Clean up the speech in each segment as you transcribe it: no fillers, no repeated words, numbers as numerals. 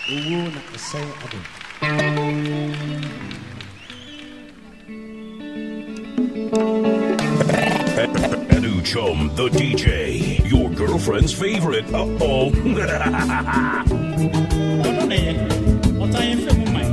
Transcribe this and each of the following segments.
Uwu na say ado. Chum, the DJ, your girlfriend's favorite. Uh-oh. What are you feeling, man?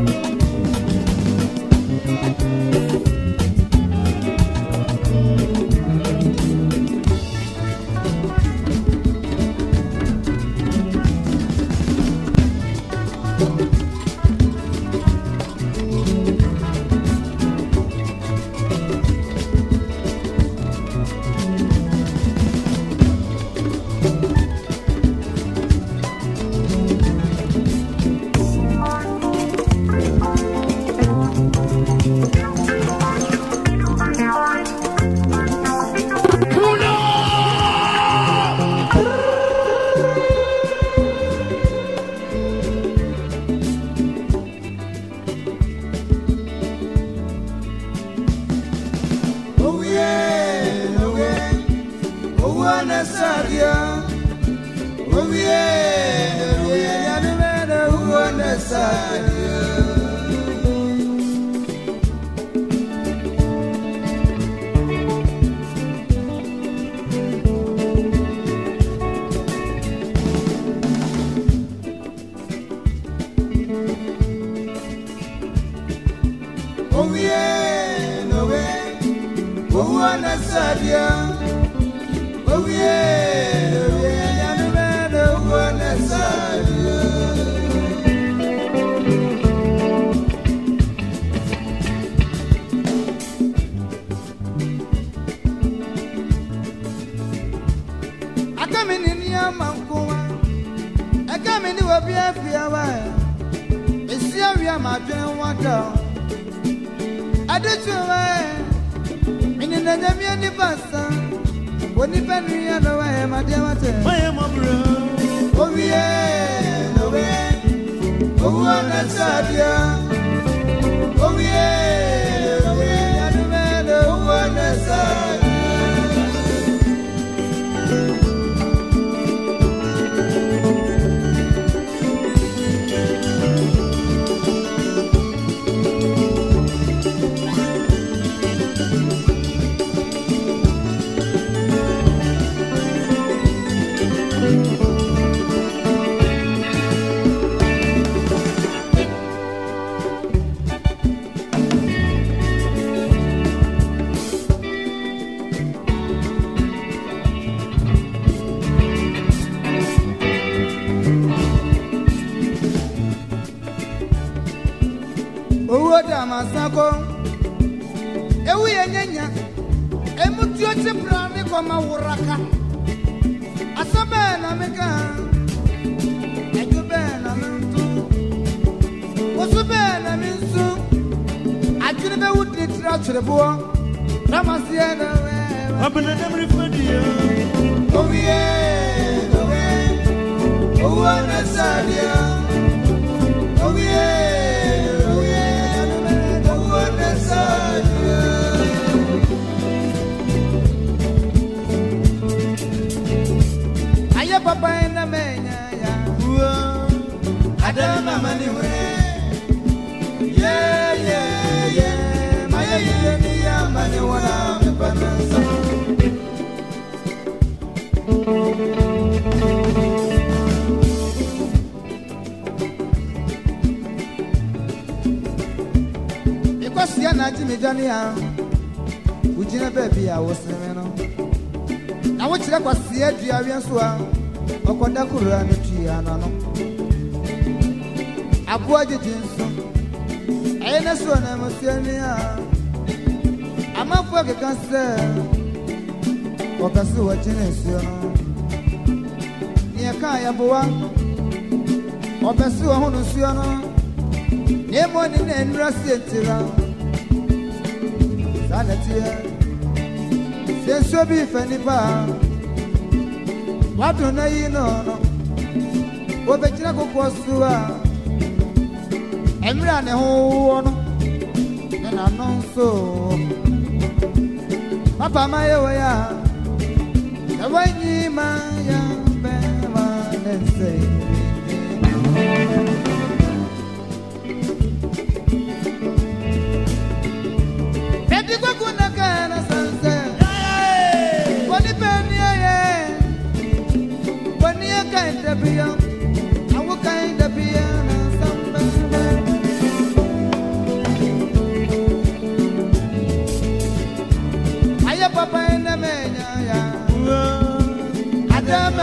Papa Maya, the way you say.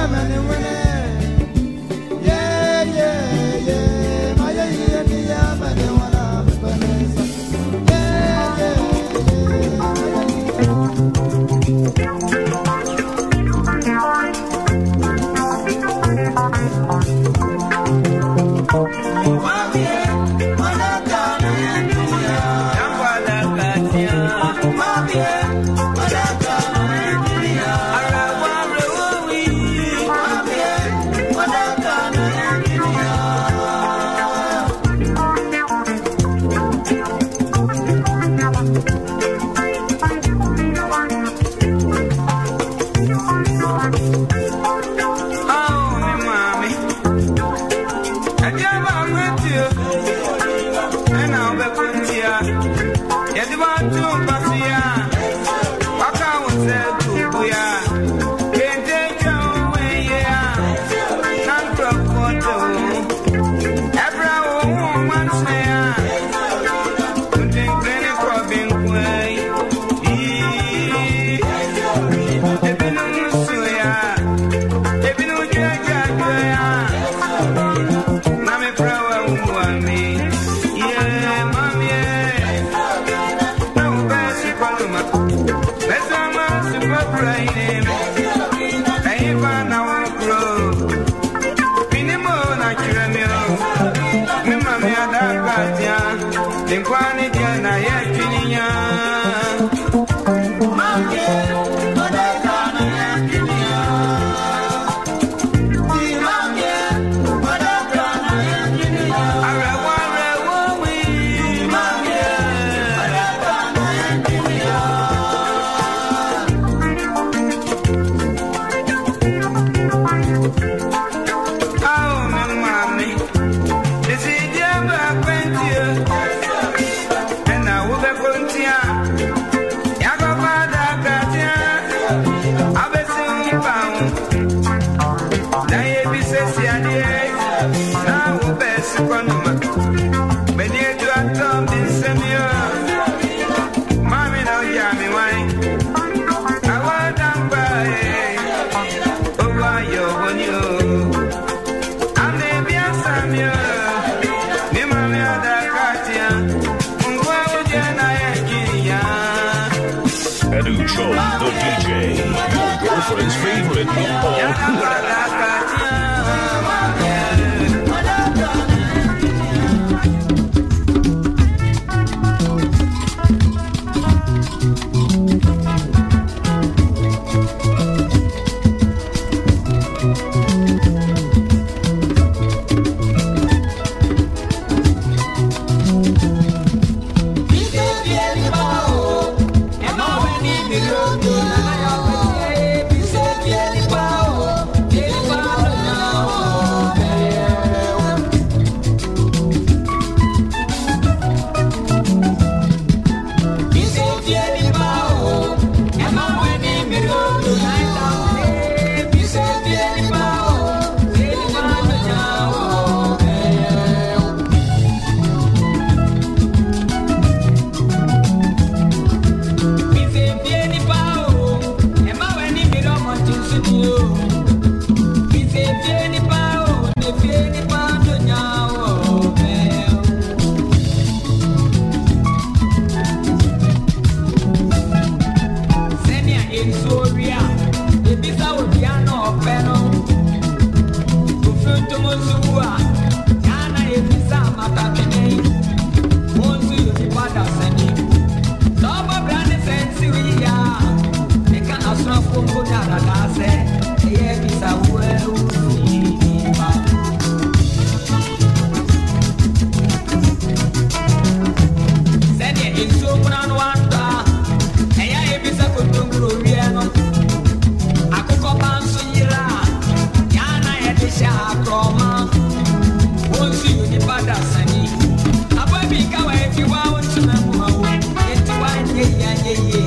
The DJ, your girlfriend's favorite of all.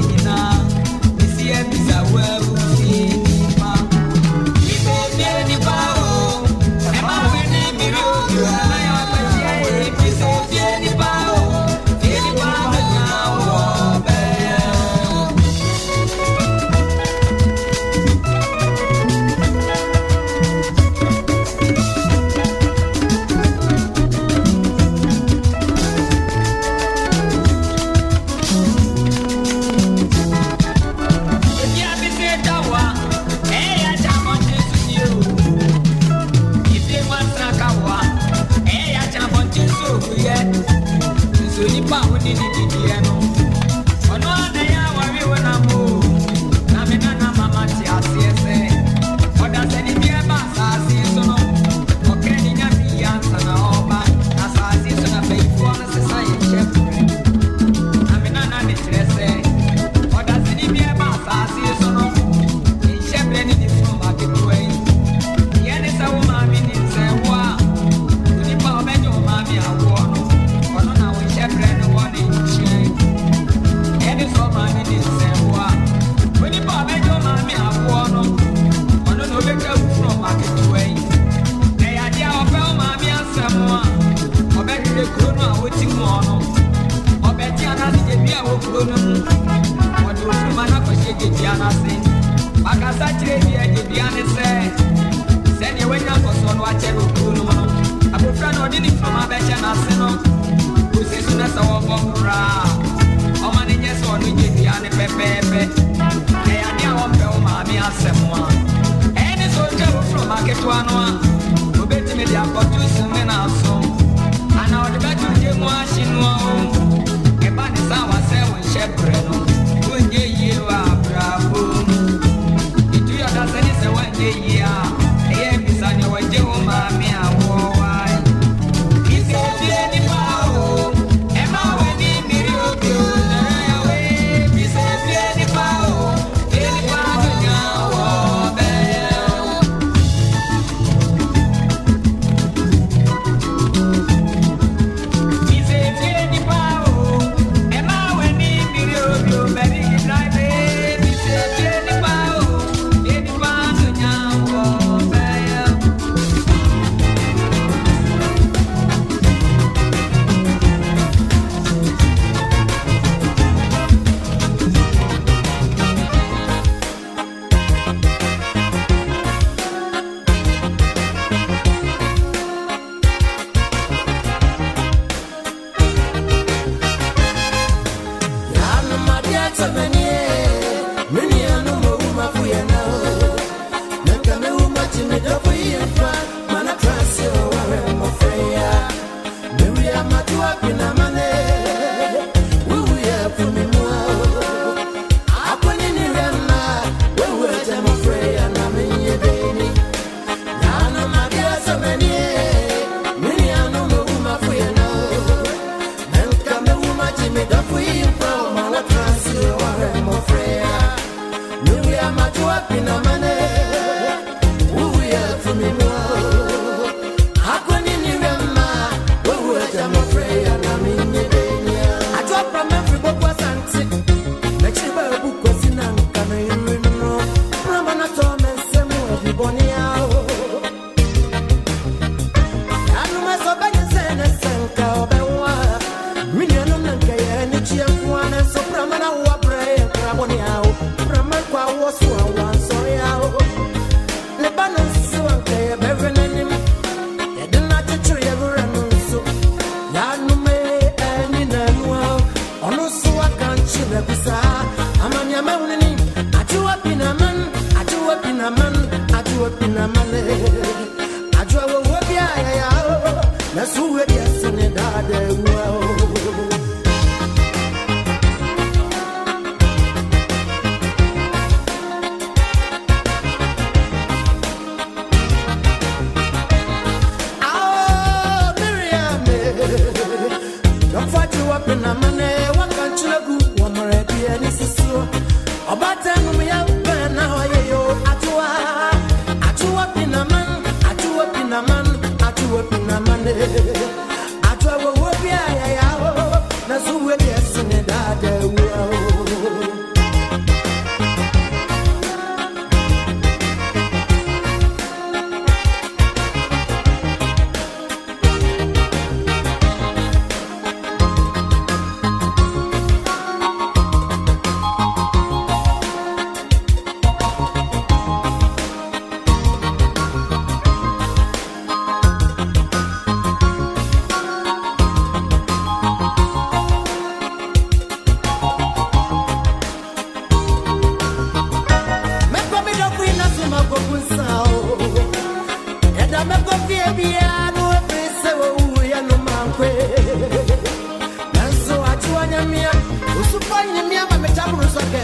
Anybody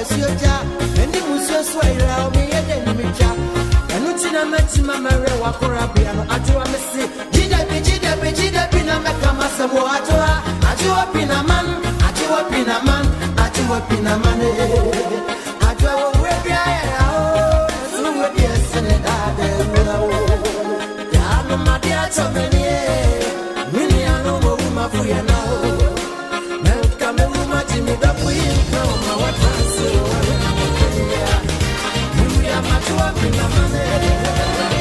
Soja, and the Musa Sway, me and me chap. And it's in a maximum Wakura piano. I do a messy. Gida Pina Macamasa Water. I do a pina man. I do a pina man. I do a pina man. I do a whip. So we're yes, and I don't my dear so many. Many I know my free and now. Come and match me up with my transit. We are much up in the money.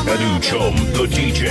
Edu Chom, the DJ.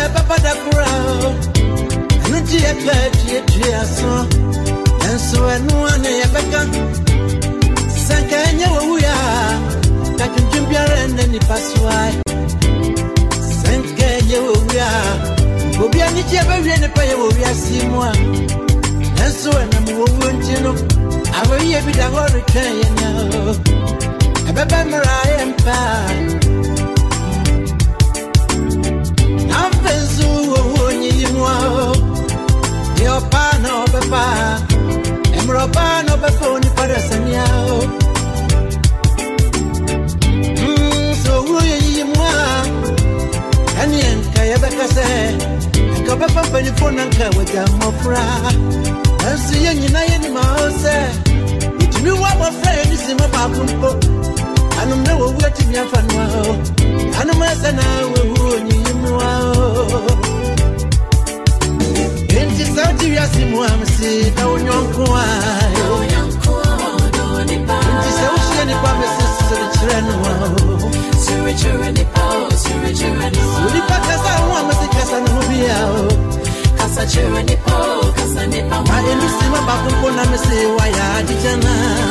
papa da kurao. Anu tia tia so. Enso enu ane yebeka. Sanka enye wuya. Katunjumbiara neni paswai. Sanka enye wuya. Obia ni tia bewie ne pa ye wuya simwa. Enso enu wuwo ntino. Awe ye bi da hori twen ye nya. Ebebe mra empa. Ampezu wonyi mwa. Yo pa no bepa. Emropa no bepa ni parasanya. So wonyi mwa. Ani enka ye bekase. Enka bepa pani phone anka waja mofra. Ansi ye nyina ye ni ma ose. Itimi wa mofra ye ni sima ba kumpo. Anum na wo wati mi afanwa. Anum asana wo wonyi mwa. Enti sauti ya simu amsi na unyonkuwa. Enti sauti ya ni kwa mesisi suri chirenu wao. Ulipa kasa uwa masi kasa nuhubi yao. Ma elu sima bakumpo na mesi waya adijana.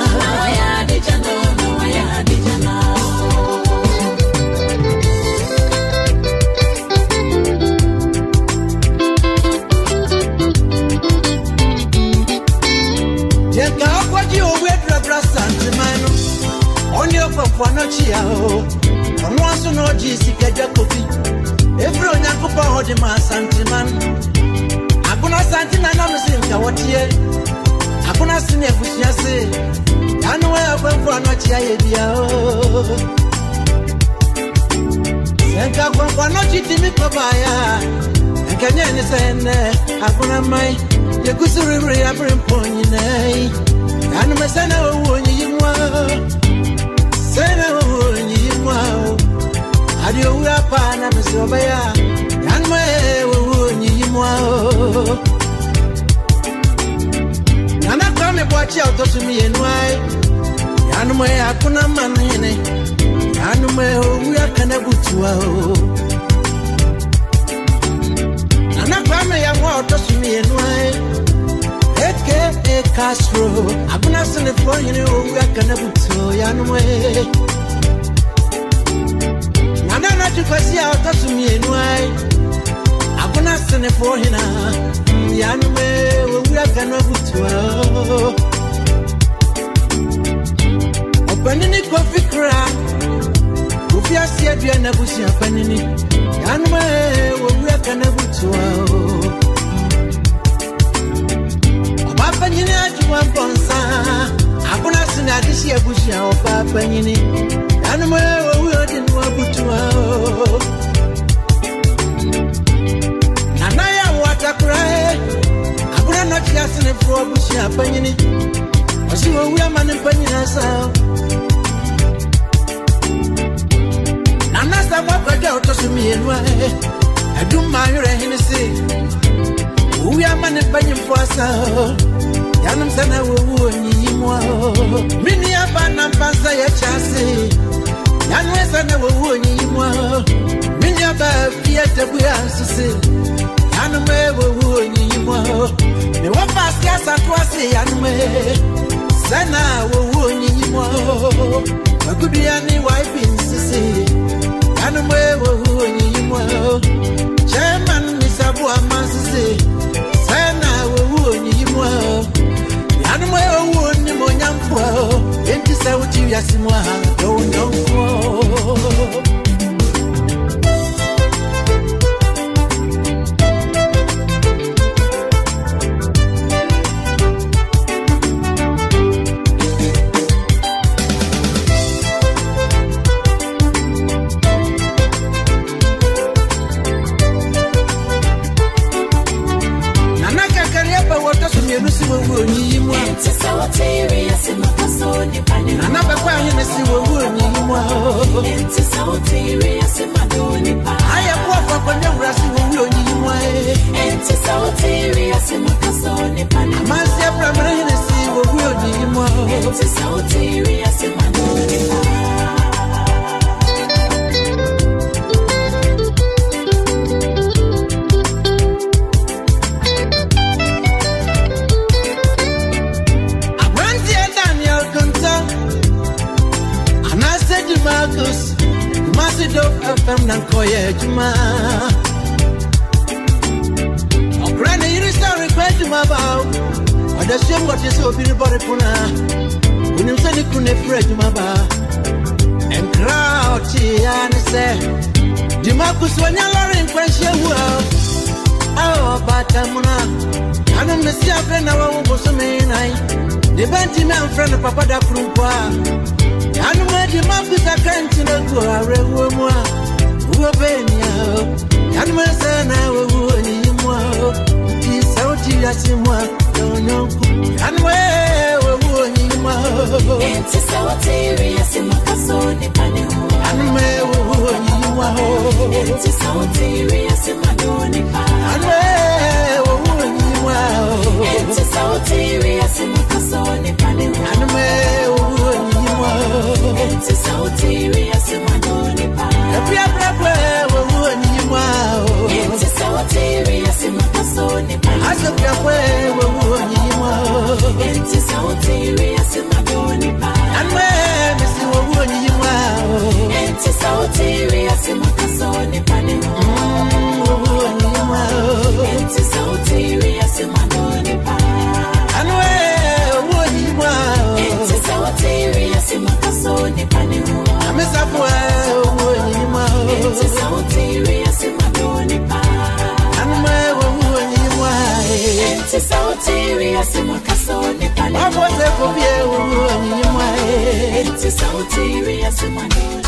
Yeka akwaji owe drabra santimano. Only of no chiao. Once no jisika jacobi. Every onyakupa hodi ma santiman. Akuna santina na msinka watie. Akuna sine fusiase. Yanu we akwa no chia yebia o. Senka kwa no chitimi kobaya. Enkanye ni sene. Akuna mai. Yekusuri ya brimponyi nei. Yanu mesena wonyi yimwa. Sena wonyi yimwa. Adio uapa na mesobaya. Yanu me wonyi yimwa. Nana kame bwachi autosumi yenwai. Yanu me akuna manine. Yanu me uya kanabutua. Nana kame ya mwa autosumi yenwai. Eke Castro, abuna sene for you know we are gonna buto yanwe. Nana na tukasi auto to me anyway. Abuna sene for hina yanwe we are gonna buto. Openini coffee crack. Ufia sia bia na busi apanini. Yanwe we are gonna buto. Papa nyine ajuwa bonsa. Akuna sina disi ebushia o papa nyine. Anu mo wo odi no abutua. Nana ya watakura. Akuna no chia sine fo abushia panyine. Osi wo wi amane panyina sa. Nana sa kwa kwaja otosumi enwa. Aduma yure hinisi. We are man and penny for us. Yanum Sana will ni more. Mini abandon pasta ya chassis. Yan Western will ni more. Mini above theatre we answer. Yanume will ni more. The one past gas at was a Yanume. Sana will ni more. A good yanny wife in Sissy. Yanume will ni more. Chairman Miss Abu Amasi. Sana wo ni mwa. Yanu mwe wo ni mo nyampo. Enti sa uti yasimwa do nyampo. Quetuma. Oh, Granny, you sorry, Quetuma about. I just shame what you saw, Billy Puna. When you said you couldn't afraid to my bar. And crowd, and say, Dimakus, when you're learning question, well, oh, but I don't miss your friend, I won't mean. The Banty man friend of Papa da Krumpa. I know where the Marcus are going to go. I read one. Who are Benia? And my son, I will need more. He's out here as him. Don't know. And where will need more? It's so serious in my castle. And where will need more? It's so serious in my donny. And where will need more? It's so serious in my castle. And where will need more? It's so serious in my donny. Every where will need more? It's so serious in my castle. I said, where will need more? It's so serious in my donny. And where Mr. will need more? It's so serious in my castle. It's so serious in my donny. And where will need more? It's so serious in my castle. I'm a software will need more. It's so serious in my donny. And where will need more? It's so serious in my castle. I was a phobia will need more. It's so serious in my donny.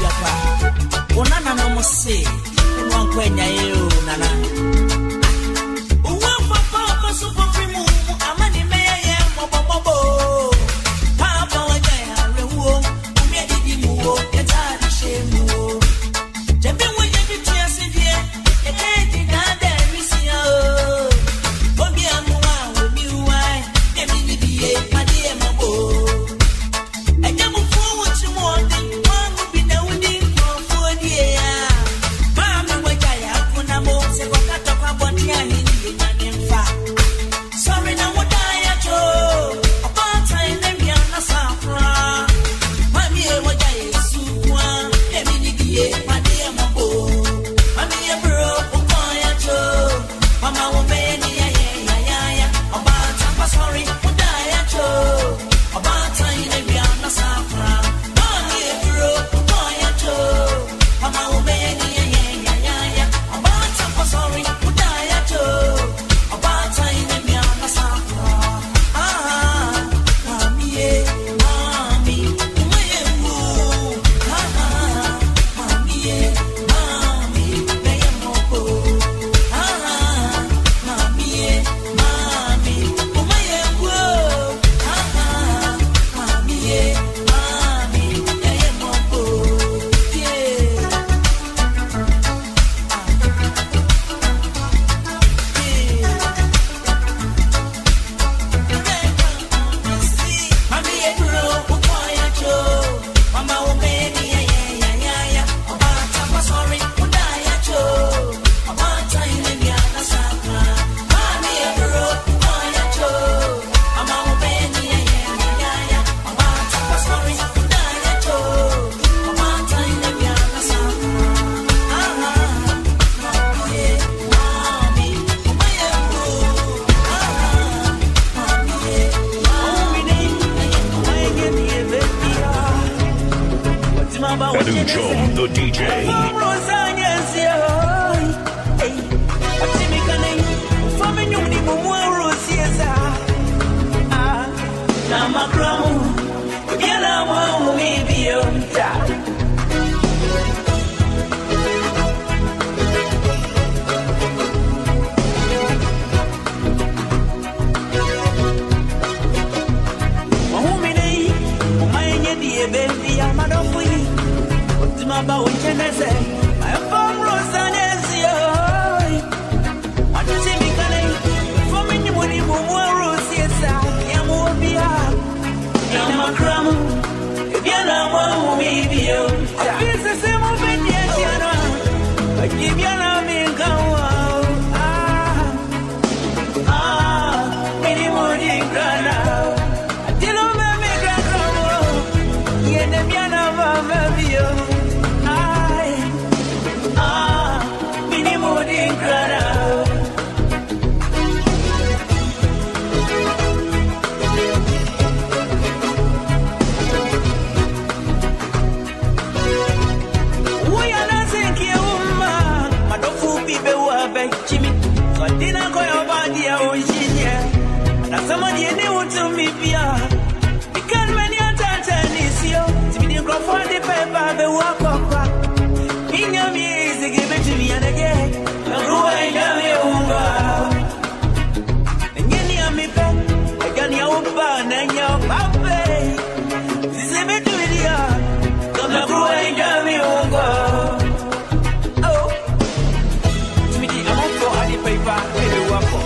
Anucho, the DJ. About when you say, I'm from Rosanesio. What you see me calling for me? You would even more Rosies. I'm more beyond. I'm a crumb. If you're not one, maybe you. I feel the same of it, yes, you know. I give you love and go out. Any morning, grana. I tell you, me grana. Yeah, them you never you. Somebody knew to me, Pia. Because many a time is you. To me, the graph on the paper, the walk up. In your music, give it to me and again. I'm going down your and you near me, I got your ban and your puppy. This is a bit to it, I'm going down your oh. To me, I'm on for the paper, baby, walk up.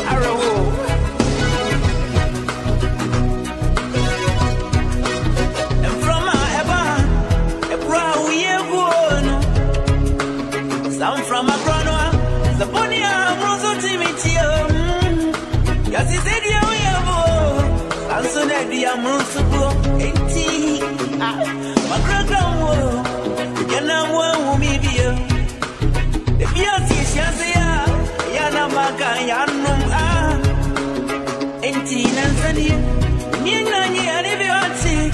I'm from a granoa, the bunny I'm also timid. Yes, he said, yeah, we have I'm so that the Amrusupo 80. My grandma, you know, one me be the beauty, Shazia, Yanamaka, Yanum, 18 and Sunny, Nina, and if you are sick,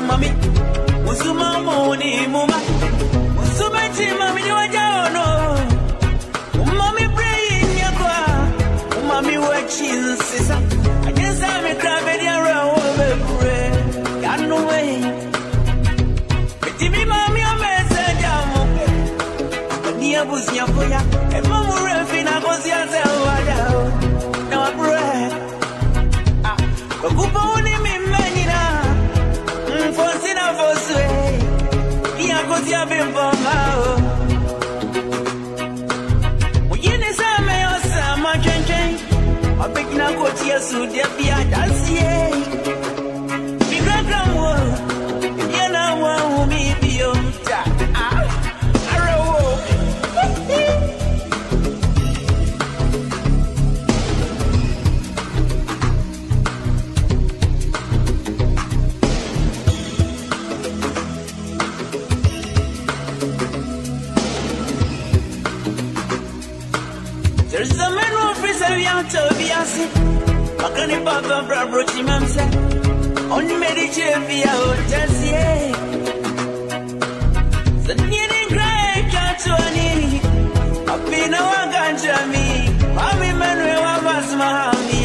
mami Usuma moni muma Usuma chimami ni wajaono Umami brain yakwa Umami wachin sisa Ajeza mi krabe diya rawo bebre Yanu wey Betimi mami omeze jamu Niya buzi nyakoya Emamu refi na kozi ya zewada Na wabre Kukupa uni mimenina Mfonsi na foswe Niya kozi ya bimbomao Ujini same yosa machenchen Mapekina koti ya sudia pia dansiye Migragram wo Yana wa umibio ta Arawo There's a man who frees a young Tobias. Makani Papa Brabrochi Mamsa. Only made it via Hotel. The needing cry can't to any. I've been a one ganja me. Mami Manuel was Mahami.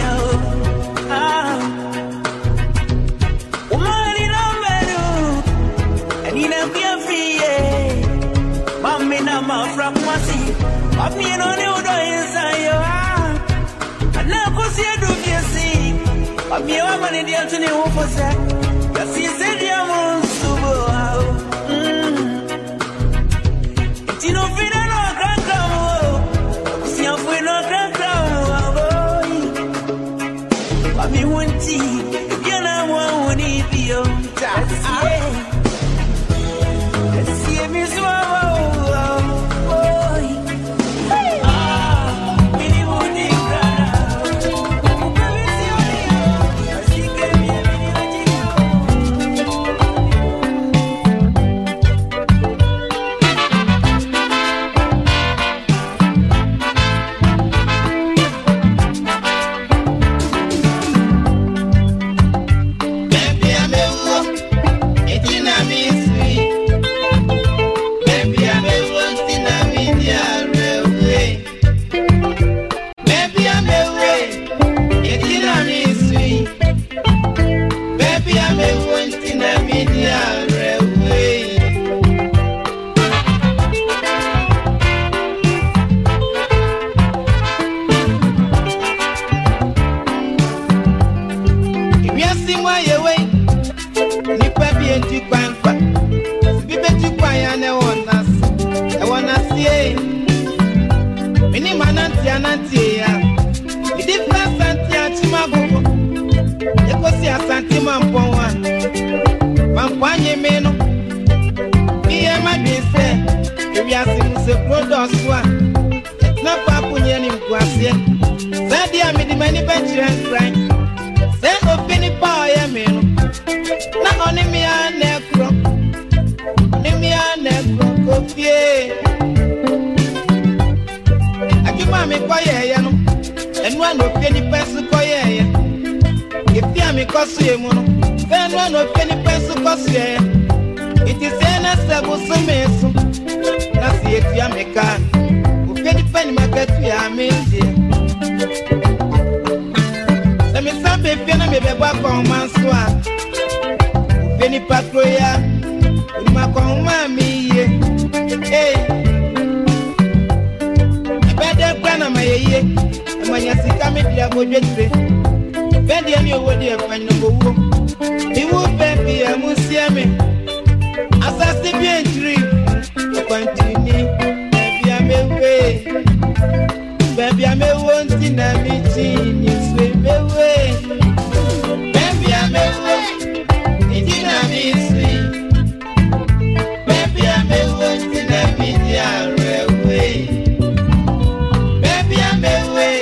Umani no menu. And in a beer free. Mami Nama from Masi. Papi no new do inside your heart. And now go see a do you see. Papi your money dear to the opposite. Yes, he said your moon subo. It's no fit no grand crown. See a free no grand crown. Papi won't see. If you're not one, won't it be your task? Let's see me swallow.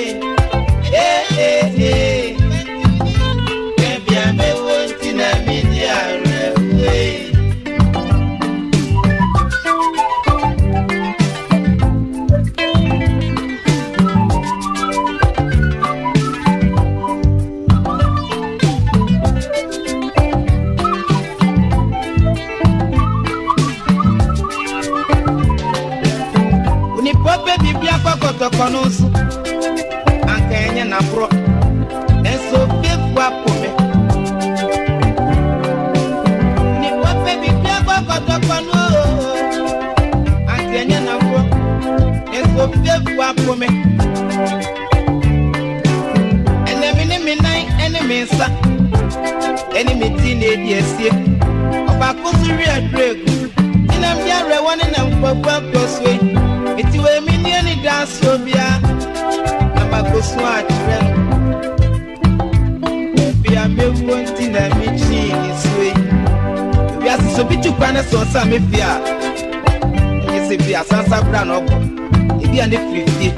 Baby, I'm a kotokonusu anka enye na bro enso befwa pome ni wape bibia kotokonu anka enye na bro enso befwa pome enemi minai enemi sa enemi tine diesie oba kusuri adregu inam yare woni na mpopwa proswe iti we mini ani dance obia na makosu atre bia mewo nti na michi iswe bia so bitu kwana so sa me bia yesi bia sansa bra no obo bia ne frifie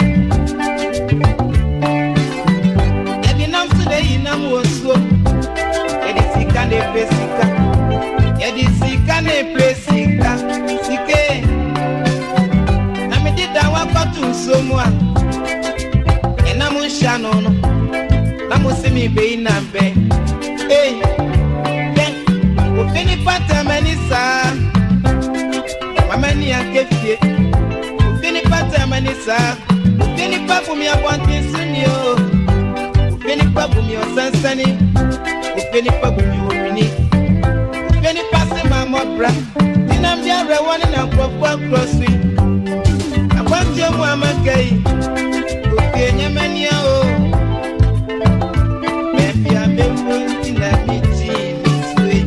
ebi nam so de inam wosuo edi sika ne pesika edi sika ne pesika sike na me dida wa kwatu somua ena mu sha no no na mo se mi be ina be eh o fini pata manisa mama ni akefie o fini pata manisa o fini papu mi abonti sunio o fini papu mi osansani o fini papu mi omini o fini passe mama bra dinam dia rewani na kwakwa crosswi abonti mu amakai o fienya mania o mefia mefunti na miti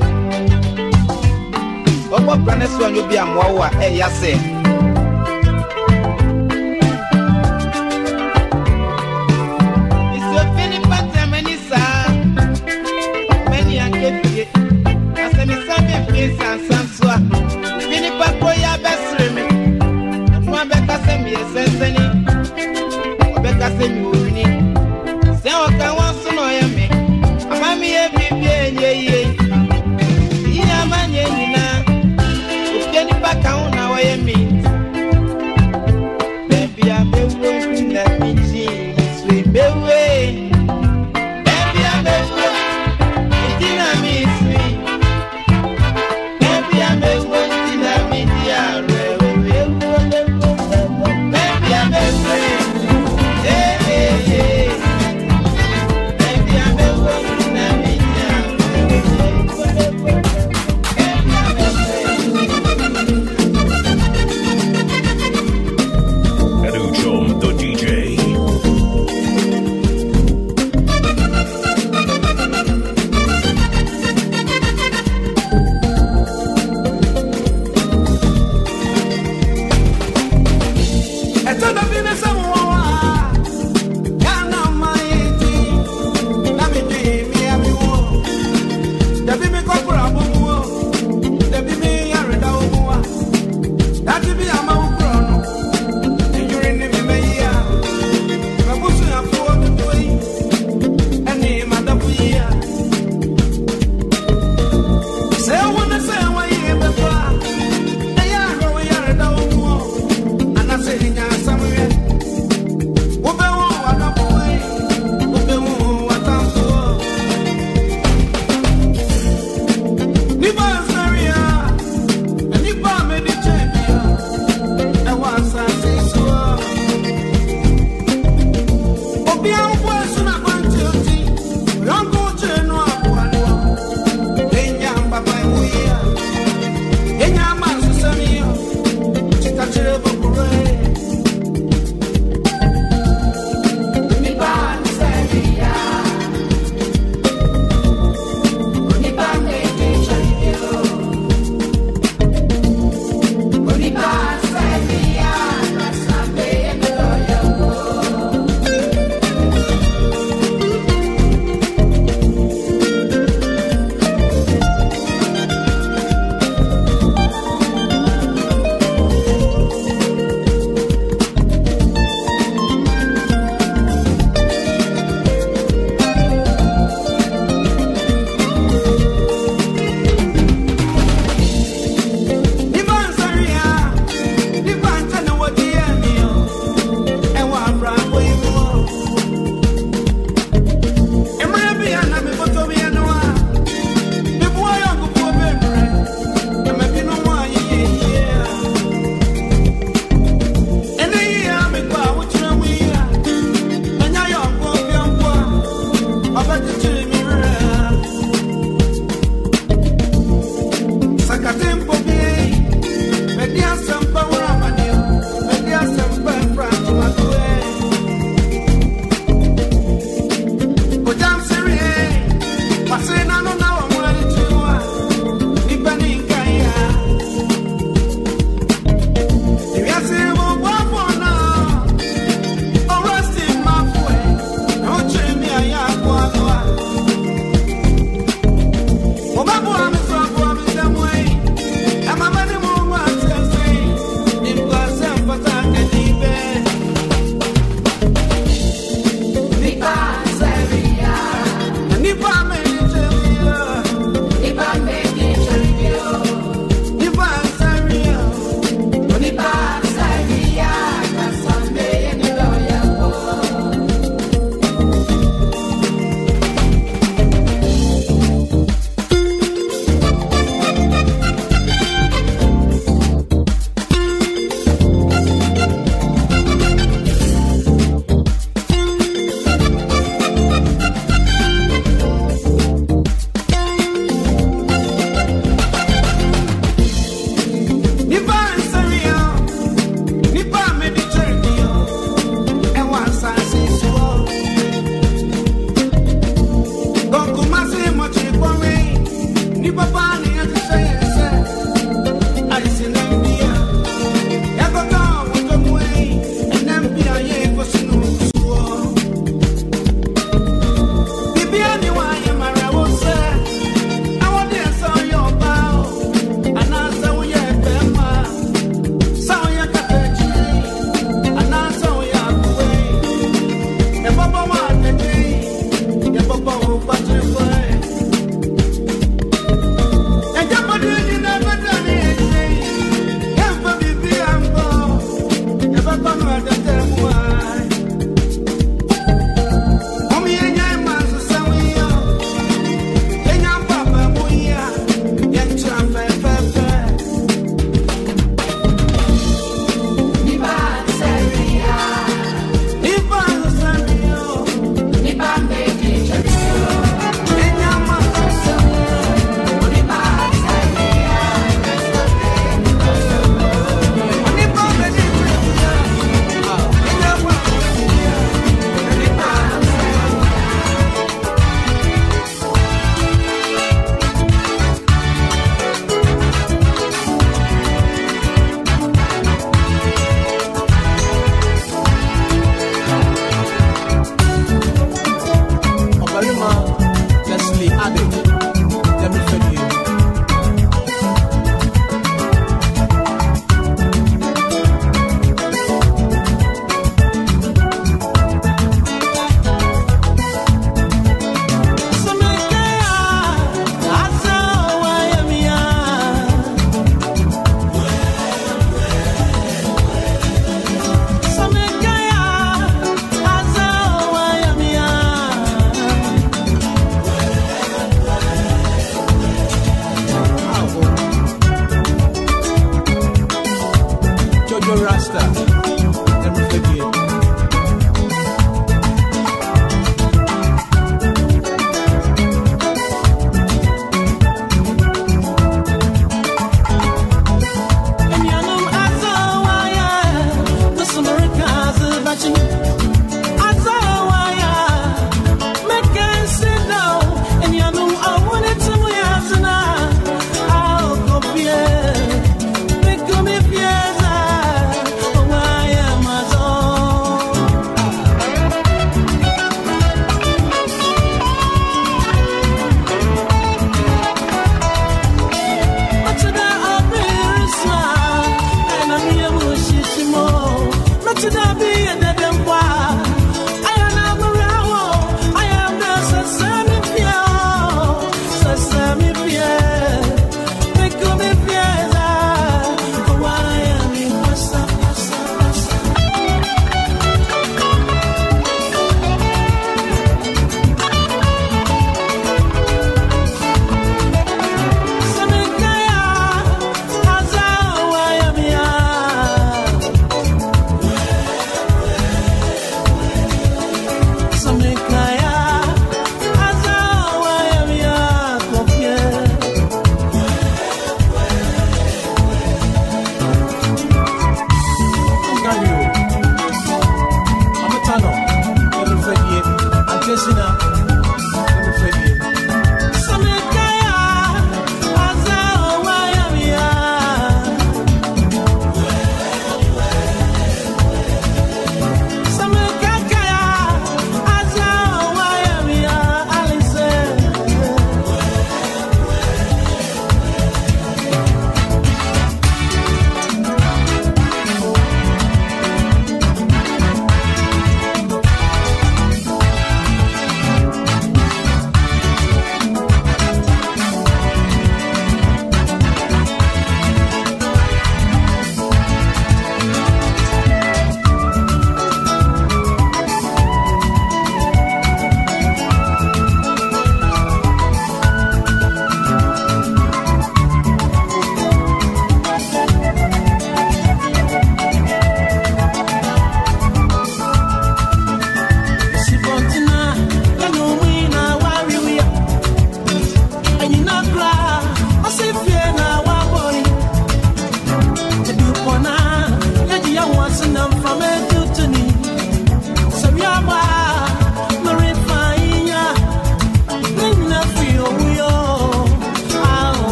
obo brane so anyo bia mowa yase isofini pata manisa mani akefie asemi sabe pesa sanswa fini pako ya besreme mo abeka semi esenseni obeka semi orini se oka wanso no yeme amami e bibie nyeye amanye nyina ukeni paka una wayemi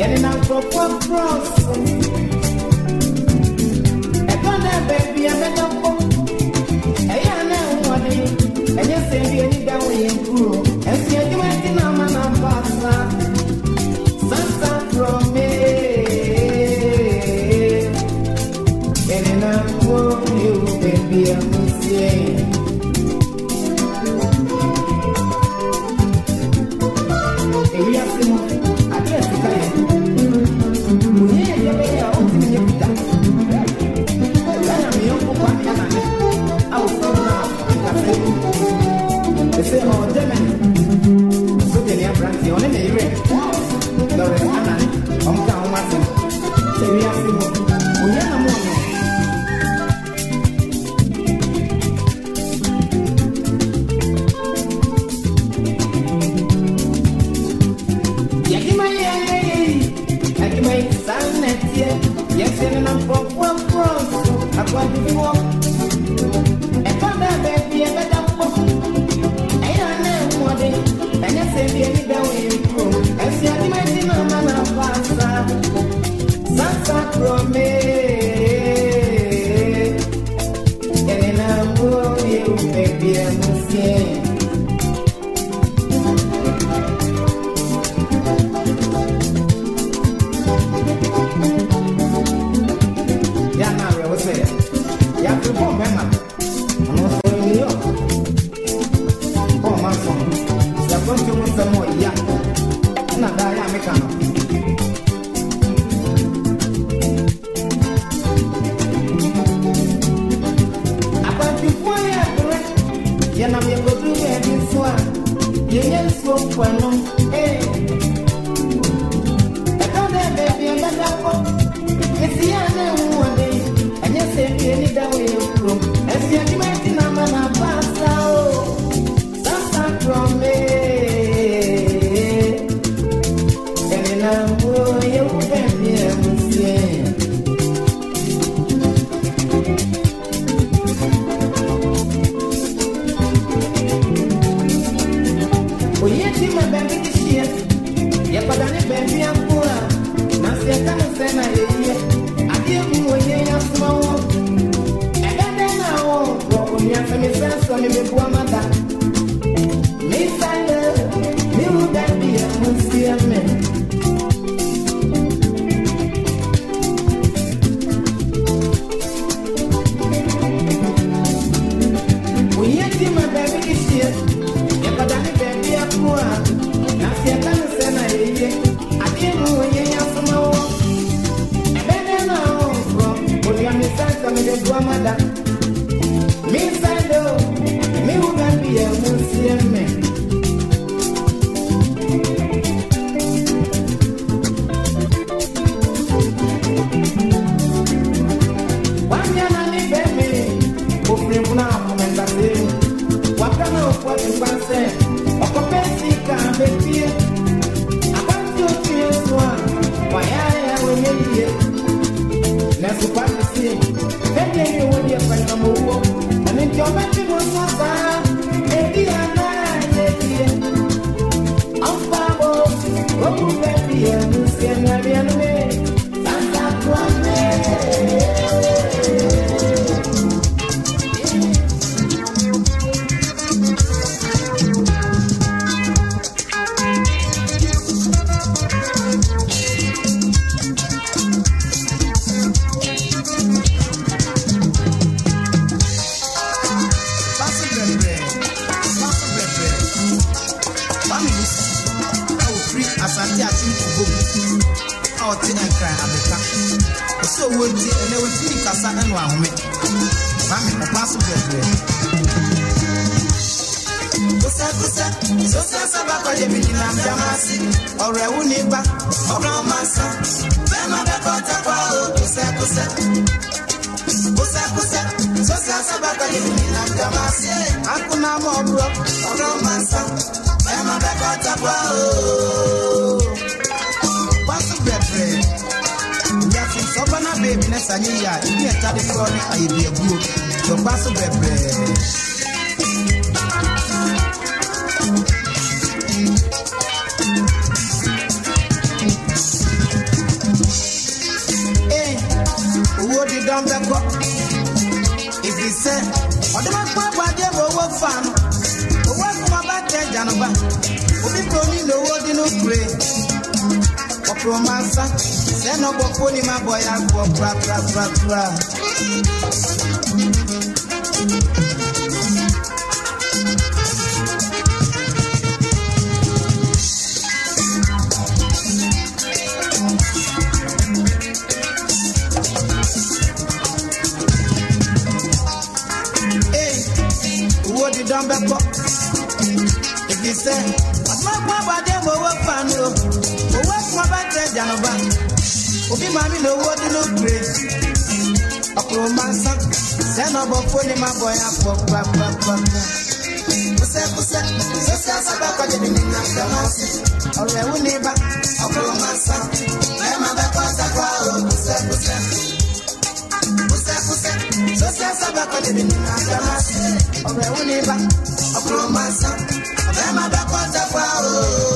Getting out for cross. A gonna baby, I met up. Hey, I know what it is. And you say you need that way in cool. And see you went in a man and pasta. Santa from me. Getting out for you, baby, I'm saying. We are still. I guess we can. Say, oh, Germany. So, they are brand new. Only you read. Lawrence Anna. I'm down Martin. Say, we are still. We are more. Yes, and I'm from one cross. I'm going to walk. And from that baby, I better walk. I don't know what it is. And I say, baby, that way you go. And see, I might be no man of pasta. Santa from me. And I'm going you, baby, I'm saying. fan. What my back there, Janova? Obi Proni no word no pray. Opromansa, send up a pony, my boy, and go pra. Don't back up. If you say, what's my papa, then go up and go. What's my bad, Janova? Obi Mammy, no word, no pray. A romancer, send up a phone, my boy, and for papa. Or a neighbor, a romancer, I'm a back on the crowd. So says about living in Andamas, or a neighbor, a romancer, I'm a back on the crowd.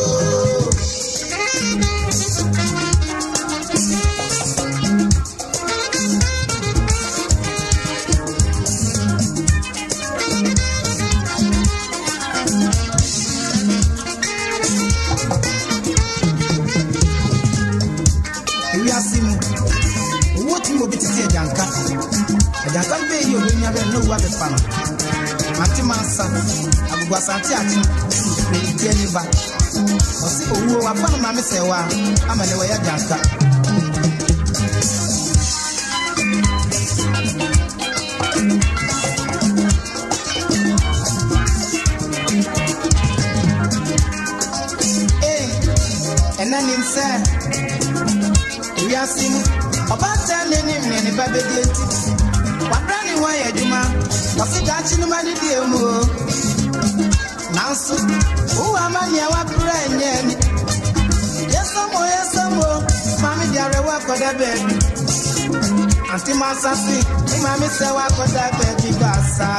We are seeing what you will be to say, Janka. I can't pay you when you have no water fan. Antimansa, I was anti-action, really back. Or see who are one of my say, I'm a way at Janka. And then inside, we are seeing about telling him any baby. Why a juma? What's it that you know, my dear? Now, so who am I? Our friend, yes, some more. Mammy, dear, work for the baby. Auntie Massassi, Mammy, say, work for the baby, Bassa.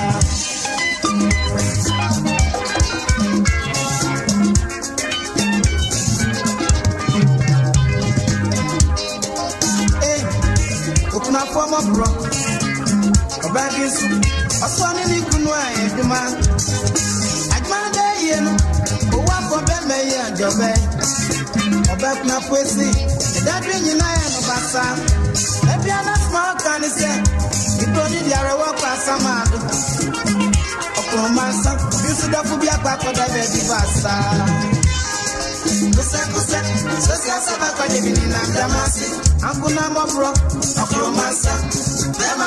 Hey, open up for my bro. Bagis, a son in the Kunwa, man. I can't day, oh, what for them, and your bed. Or back my pussy, that ring in iron of Bassa. If you're not small, can you say, you don't need your work as some man. Oh, my son, you should have to be a pack of the baby Bassa. So, I'm living in Andamasi. I'm going to my bro, a romancer. I'm a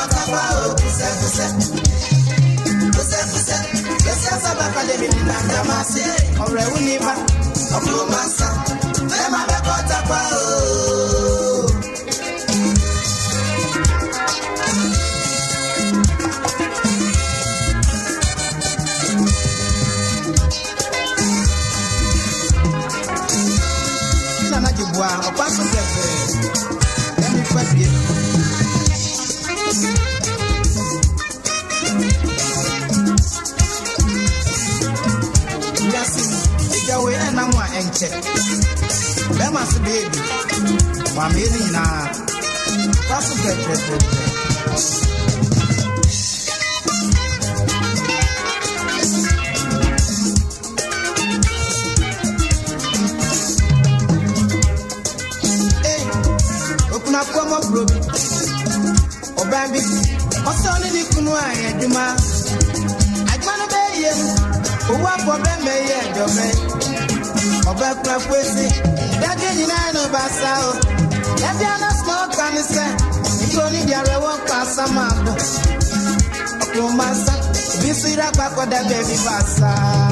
That must be my meeting now. That's a great. Hey, open up for my group. Oh, baby, what's on the Kunwa? I can't obey you. Oh, what for them, your man? Oba kwesi daje nyina no basao ya bia na small can say you need your work pass amado okumasa bisira kwa da baby basa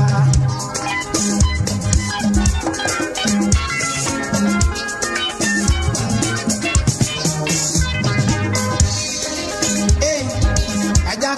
eh aja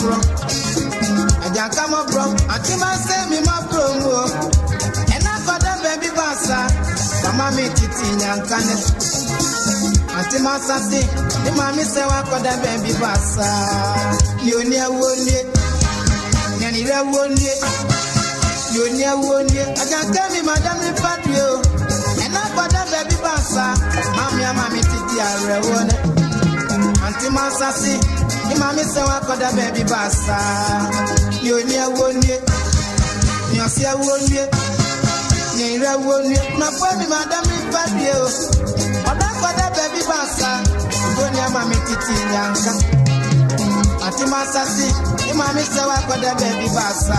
come up bro atima say me ma promo baby basa, mama me titi nyankane. Auntie Masasi, the mommy say wa koda baby basa. Yonia wonye, nyanira wonye, yonia wonye. Aja tell me madam me patio, and I koda baby basa. Mami titi arewone. Auntie Masasi, Imami se wakoda baby basa. You near one year. You see a 1 year. You 1 year. My family, madam, is bad you. Wakoda baby basa. Go near Mammy Titi Yanka. Atima Sassi. Imami se wakoda baby basa.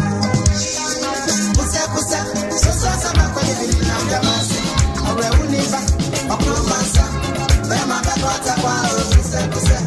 Pusa. So sama kwa hivi na jamasi. Awe uniba. Okrobasa. Bema bakota kwa pusa.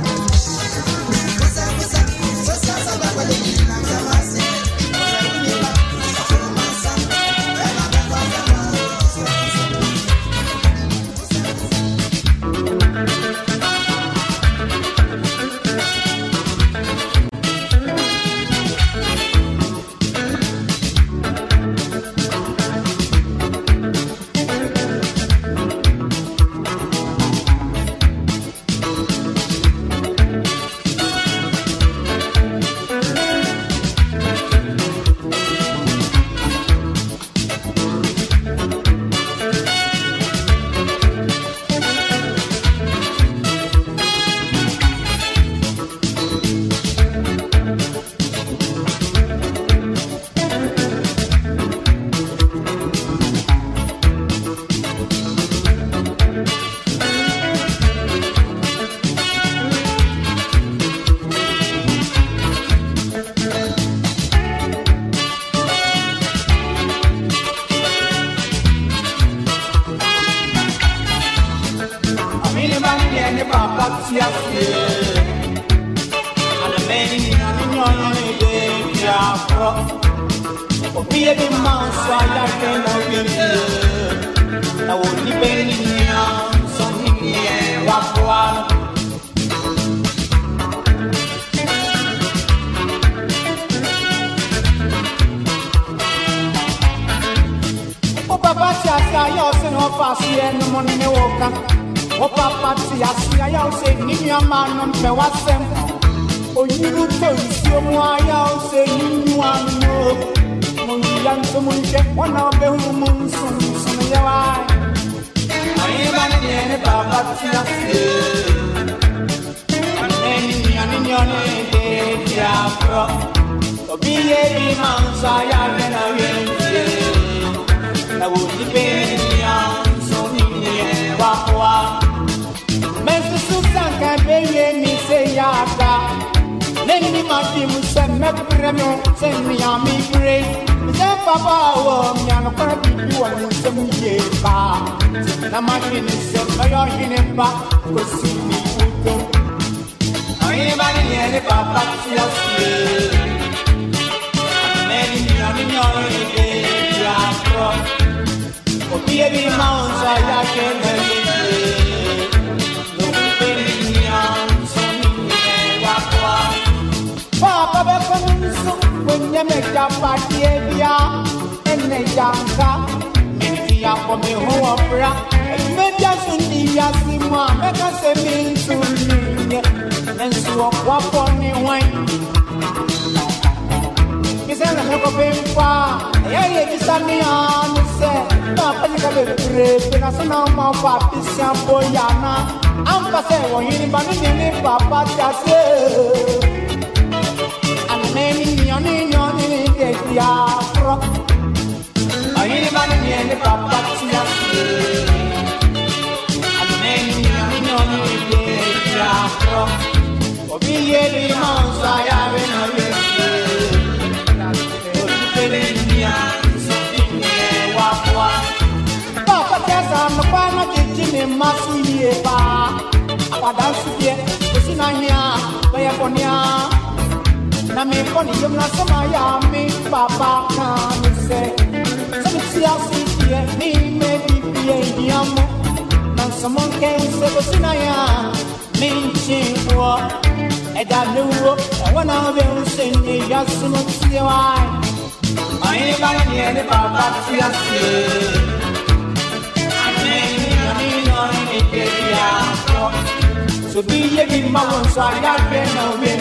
So be ye be my one so I got been no win.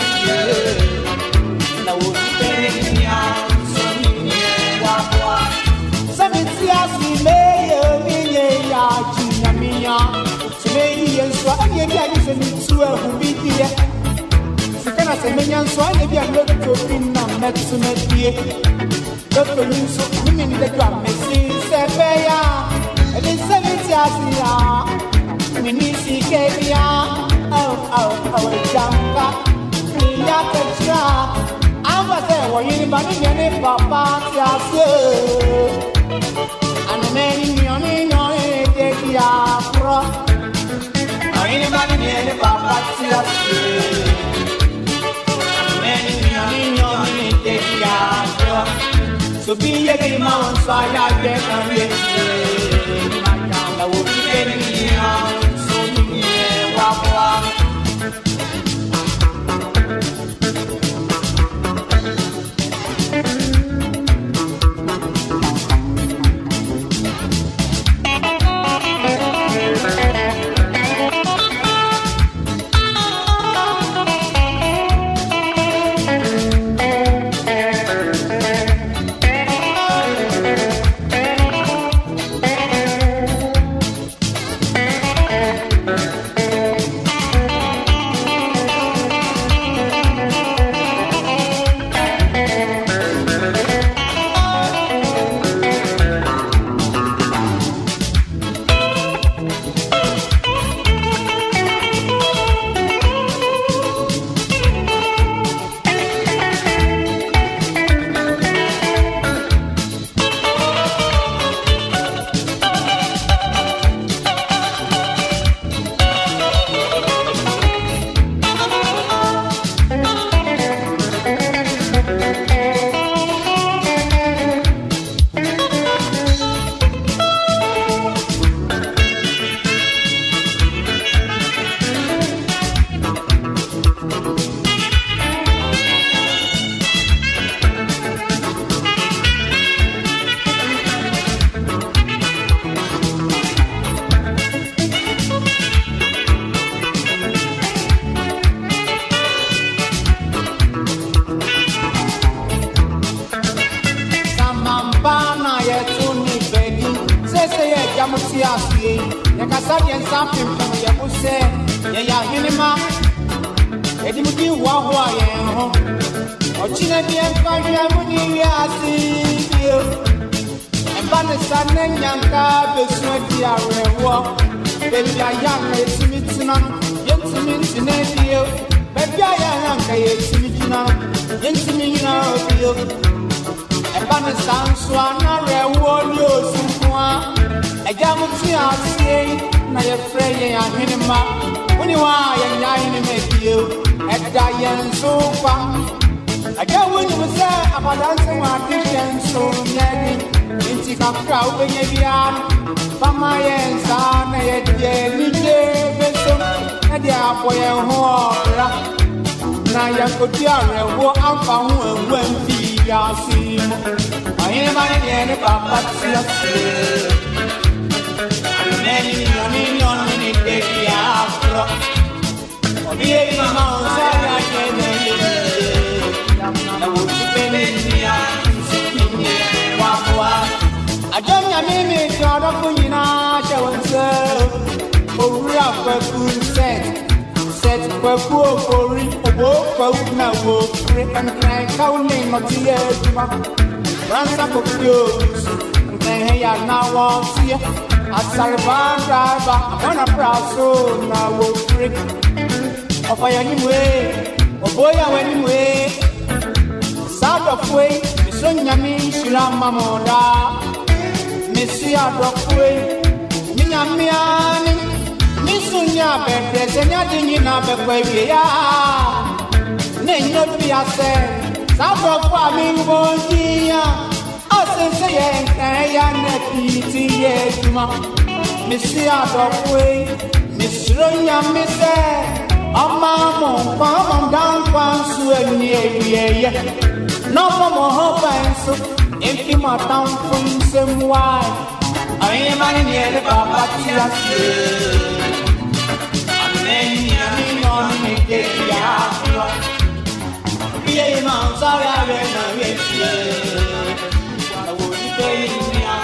Na wo be ni ya so ni wa wa. Some it's me me ya jina mi ya. So me ye so ye be ani so ni tu e hu bi die. se menyan so ne bia lotto pinna metsu medie lotto ninso mimi de kwa mesi se beya e bi se mitiasia mini si kebia au jamba ya tetra amba se wo yin ba ni ne papa tiasie ane meni nyoni de kia pro ane mani ne papa tiasie so be a game on fire, I get on it. I will be getting out, so yeah,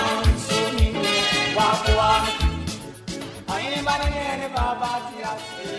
Anybody,